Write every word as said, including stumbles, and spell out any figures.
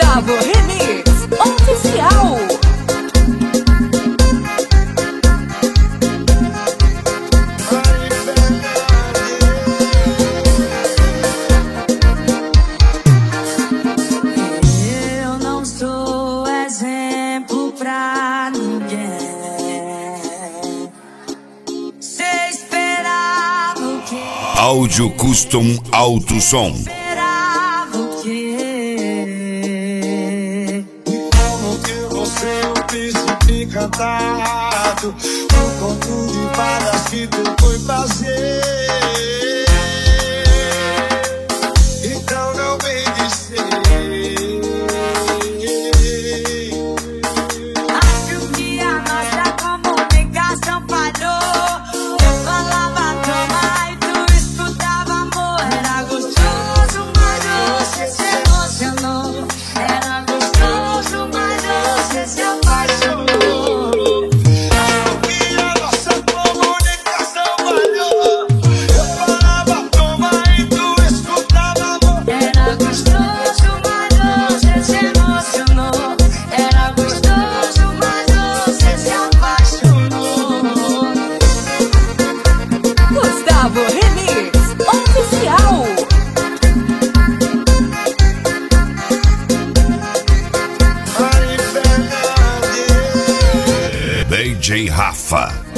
Gustavo Remix Oficial. Eu não sou exemplo pra ninguém. Cê esperava o quê? Áudio Custom Alto Som. Esperava o quê? Como que você é o príncipe encantado? Um conto de fadas que tu foi fazer. Então não vem dizer. Acho que a nossa comunicação falhou. Eu falava toma e tu escutava amor. Era gostoso, mas você se emocionou. Era gostoso, mas você se apaixonou. E a nossa comunicação falhou. Eu falava toma e tu escutava amor. Era gostoso, mas você se emocionou. Era gostoso, mas você se apaixonou. Gustavo Remix Oficial. Aí, Fernandes. D J Rafa.